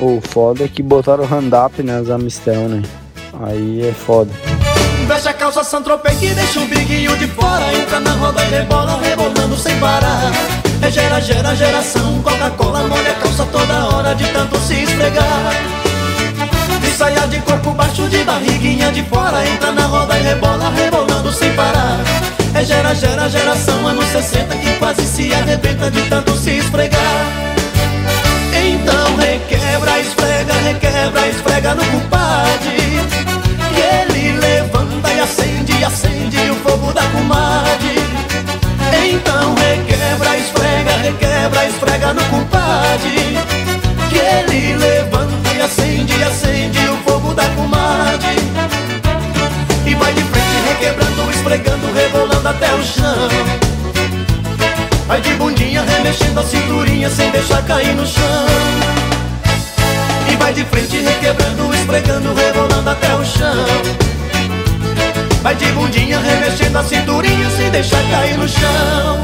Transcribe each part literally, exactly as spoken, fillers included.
O foda é que botaram hand-up nas Amistel, né? Aí é foda. Veste a calça Saint-Tropez que deixa o biguinho de fora. Entra na roda e rebola, rebolando sem parar. É gera, gera, geração. Coca-Cola molha a calça toda hora de tanto se esfregar. De saia de corpo baixo, de barriguinha de fora. Entra na roda e rebola, rebolando sem parar. É gera, gera, geração. Anos sessenta que quase se arrebenta de tanto se esfregar. Então requebra, esfrega, requebra, esfrega no compadre. Que ele levanta e acende, acende o fogo da comadre. Então requebra, esfrega, requebra, esfrega no compadre. Que ele levanta e acende, acende o fogo da comadre. E vai de frente requebrando, esfregando, rebolando até o chão. Vai de bundinha remexendo a cinturinha sem deixar cair no chão. E vai de frente requebrando, esfregando, rebolando até o chão. Vai de bundinha remexendo a cinturinha sem deixar cair no chão.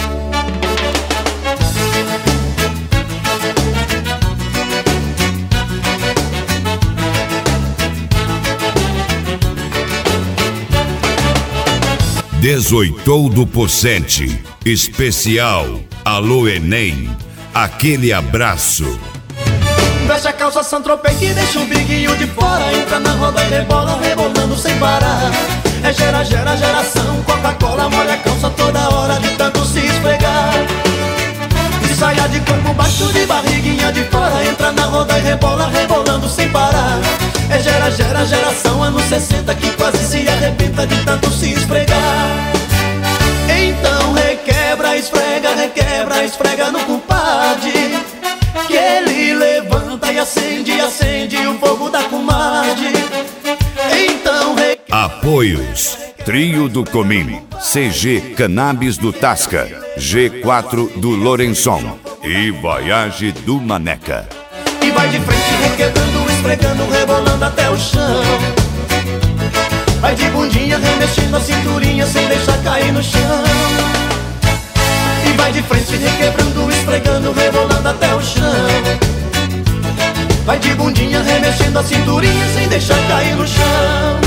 Dezoitou do Pocente. Especial Alô Enem. Aquele abraço. Veste a calça Saint-Tropez que deixa o biguinho de fora. Entra na roda e rebola, rebolando sem parar. É gera, gera, geração. Coca-Cola molha a calça toda hora de tanto se esfregar. De saia de corpo baixo, de barriguinha de fora. Entra na roda e rebola, rebolando sem parar. É gera, gera, geração. Anos sessenta que quase se arrebenta de tanto se esfregar. Então requebra, esfrega, requebra, esfrega no compadre. Que ele levanta e acende, acende o fogo da comadre. Então requebra. Apoios: Trio do Comim, C G Cannabis do Tasca, G quatro do Lourençon e Voyage do Maneca. E vai de frente requebrando, esfregando, rebolando até o chão. Vai de bundinha remexendo a cinturinha sem deixar cair no chão. E vai de frente requebrando, esfregando, rebolando até o chão. Vai de bundinha remexendo a cinturinha sem deixar cair no chão.